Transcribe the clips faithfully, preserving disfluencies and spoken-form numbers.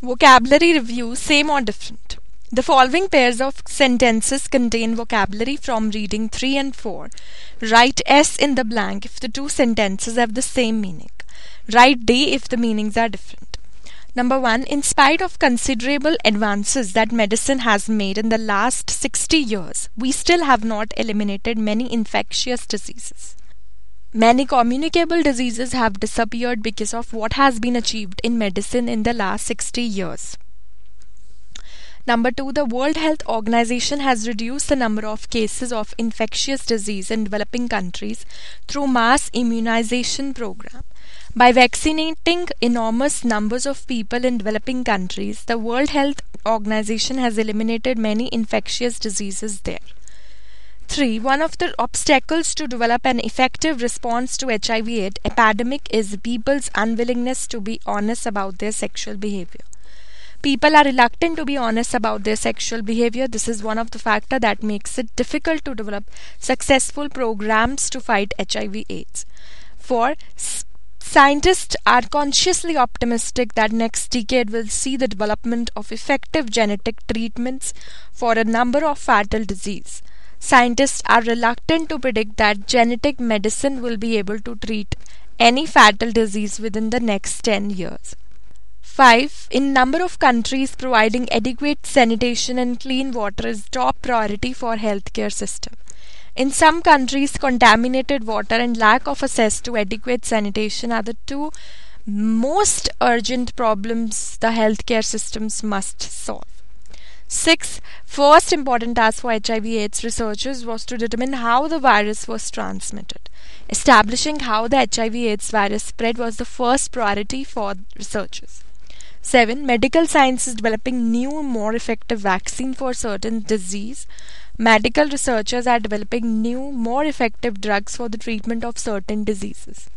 Vocabulary review, same or different. The following pairs of sentences contain vocabulary from reading three and four. Write S in the blank if the two sentences have the same meaning. Write D if the meanings are different. Number one. In spite of considerable advances that medicine has made in the last sixty years, we still have not eliminated many infectious diseases. Many communicable diseases have disappeared because of what has been achieved in medicine in the last sixty years. Number two. The World Health Organization has reduced the number of cases of infectious disease in developing countries through mass immunization program. By vaccinating enormous numbers of people in developing countries, the World Health Organization has eliminated many infectious diseases there. three. One of the obstacles to develop an effective response to H I V AIDS epidemic is people's unwillingness to be honest about their sexual behavior. People are reluctant to be honest about their sexual behavior. This is one of the factors that makes it difficult to develop successful programs to fight H I V AIDS. four. Scientists are consciously optimistic that next decade will see the development of effective genetic treatments for a number of fatal diseases. Scientists are reluctant to predict that genetic medicine will be able to treat any fatal disease within the next ten years. five. In number of countries, providing adequate sanitation and clean water is top priority for healthcare system. In some countries, contaminated water and lack of access to adequate sanitation are the two most urgent problems the healthcare systems must solve. six. First important task for H I V AIDS researchers was to determine how the virus was transmitted. Establishing how the H I V AIDS virus spread was the first priority for researchers. seven. Medical science is developing new, more effective vaccine for certain disease. Medical researchers are developing new, more effective drugs for the treatment of certain diseases.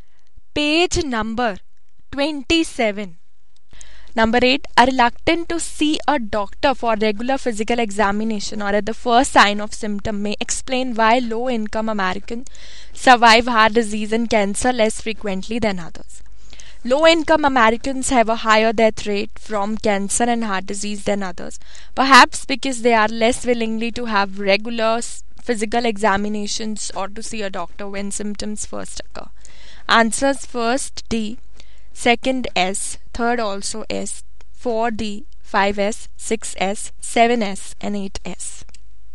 Page number twenty-seven. Number eight. Are reluctant to see a doctor for regular physical examination or at the first sign of symptom may explain why low-income Americans survive heart disease and cancer less frequently than others. Low-income Americans have a higher death rate from cancer and heart disease than others, perhaps because they are less willingly to have regular physical examinations or to see a doctor when symptoms first occur. Answers: first D, second S, third also S, four D, five S, six S, seven S and eight S.